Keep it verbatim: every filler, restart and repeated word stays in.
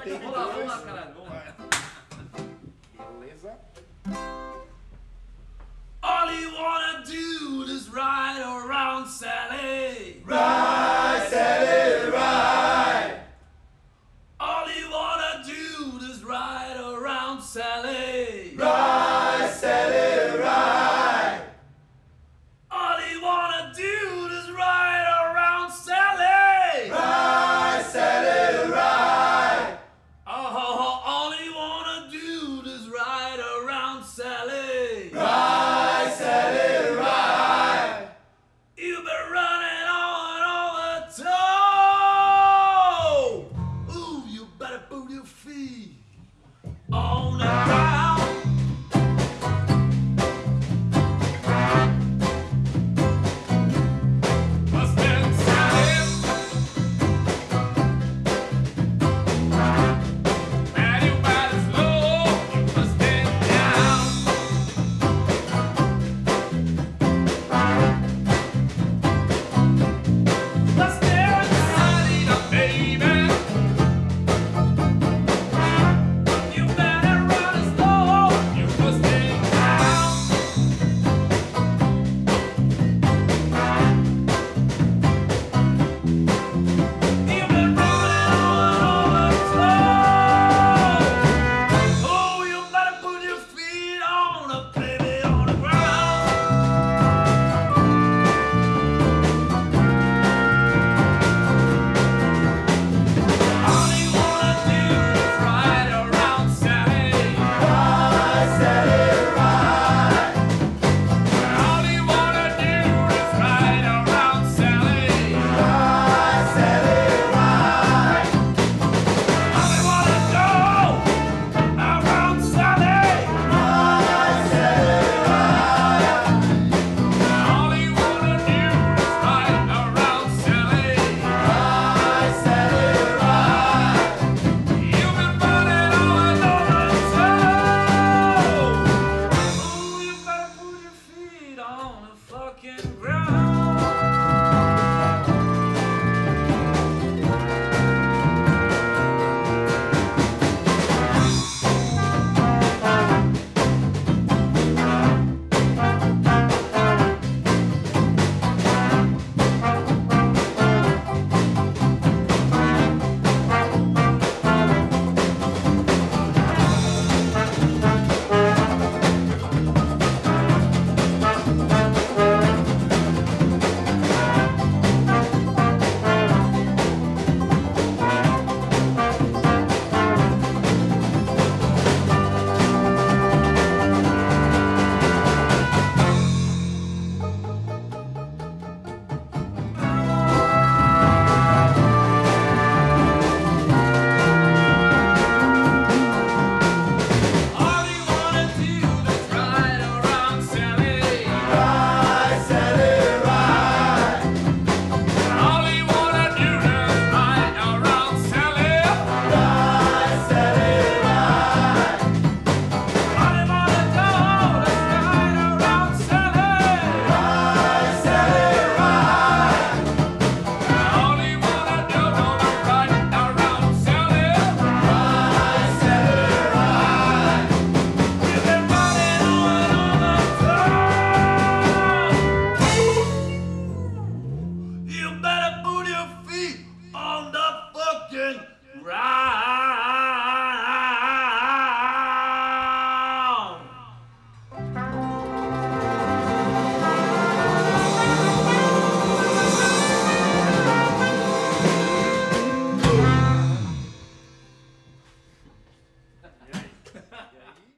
tem Vamos lá, vamos lá, dois. caralho. Vamos lá. Beleza. All you wanna do is ride around Sally. Ride, Sally, ride. All you wanna do is ride around Sally. Ride, Sally, ride. All you wanna do is ride around Sally. Ride, Sally, ride. Oh, all you wanna do is ride around Sally. Ride, Sally, ride. You've been running on over toe. Ooh, you better put your feet on the ground. Bustin' Sally. And you better slow, you bustin' down. Bustin' Sally, the baby. You better run it slow, you bustin' down. You've been running on over slow. Oh, you better put your feet on the baby on the ground. All you wanna do is ride around Sally. Ride, Sally, ride. All you wanna do is ride around Sally. Ride, Sally, ride. All you wanna do around Sally. Ride, Sally, ride. All you wanna do is ride around Sally. Ride, Sally, ride. You've been running all over town. Oh, you better put your feet on the fucking ground. All you wanna do is ride around Sally. Ride, Sally, ride. All you wanna do is ride around Sally. Ride, Sally, ride. All you wanna do is ride around Sally. Ride, Sally, ride. All you wanna do is ride around Sally. Ride, Sally, ride. You've been running all over town. You better put your feet on the fucking